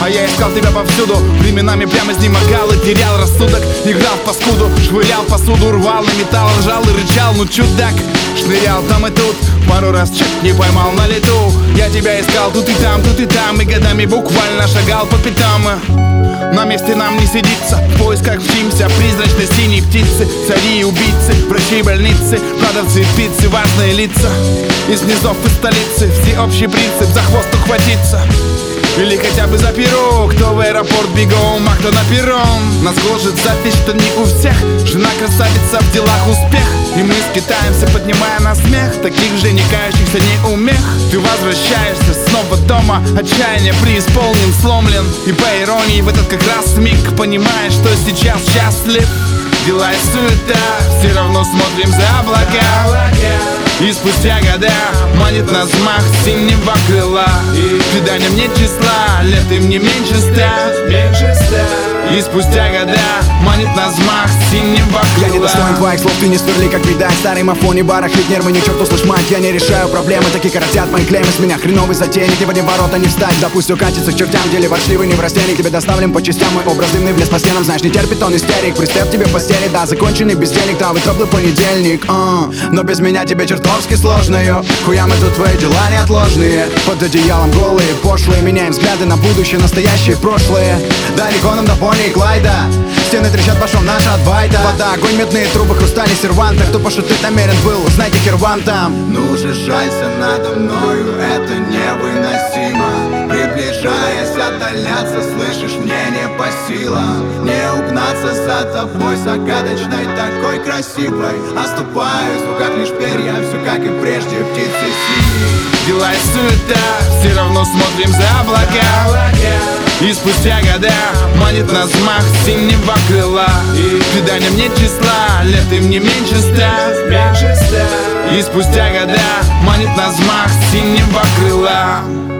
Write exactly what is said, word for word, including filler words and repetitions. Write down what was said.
А я искал тебя повсюду, временами прямо изнемогал и терял рассудок. Играл в паскуду, швырял посуду, рвал на металл, ржал и рычал, ну чудак. Шнырял там и тут, пару раз чуть не поймал на лету. Я тебя искал тут и там, тут и там, и годами буквально шагал по пятам. На месте нам не сидится, в поисках мчимся призрачной синей птицы. Цари и убийцы, врачи и больницы, продавцы пиццы, важные лица из низов и столицы. Всеобщий принцип за хвост ухватиться или хотя бы за перо. Кто в аэропорт бегом, а кто на перрон. Нас гложет запись, что не у всех жена красавица, в делах успех. И мы скитаемся, поднимая на смех таких же не кающихся неумех. Ты возвращаешься снова дома, отчаяние преисполнен, сломлен. И по иронии в этот как раз миг понимаешь, что сейчас счастлив. Дела и суета, все равно смотрим за облака. И спустя года манит нас мах синего крыла. Преданием нет числа, лет им не меньше ста. И спустя года манит нас мах синего крыла. Я не достоин твоих слов, ты не сверли, как видать. Старый мафон и барахлит нервы, ни черту слышь, мать. Я не решаю проблемы, такие коротят мои клеймы. С меня хреновый затейник, ни в одни ворота не встать. Да пусть все катится к чертям, деле воршливый не в растении. Тебе доставлен по частям, мой образ дымный в лес по стенам. Знаешь, не терпит он истерик, пристав тебе в постели. Да, законченный бездельник, да, вы теплый понедельник uh. Но без меня тебе чертовски сложно, ё. Хуя мы тут твои дела неотложные. Под одеялом голые, пошлые. Меняем взгляды на будущее, настоящее и прошлое. Далеко нам до Бонни и Клайда. Стены трещат, пошел наш от Вайта. Вода, огонь, медные трубы, хрустали серванта. Кто пошутить намерен был, знайте, хер вам там. Ну же, жалься надо мною, это невыносимо. Приближаясь, отдаляться, слышишь, мне не по силам. Не угнаться за тобой, загадочной, такой красивой. Оступаюсь в руках лишь перья, все как и прежде, птицы синие. Дела и суета, все равно смотрим за облака. И спустя года манит нас мах синего крыла. Преданием нет числа, лет им не меньше ста. И спустя года манит нас мах синего крыла.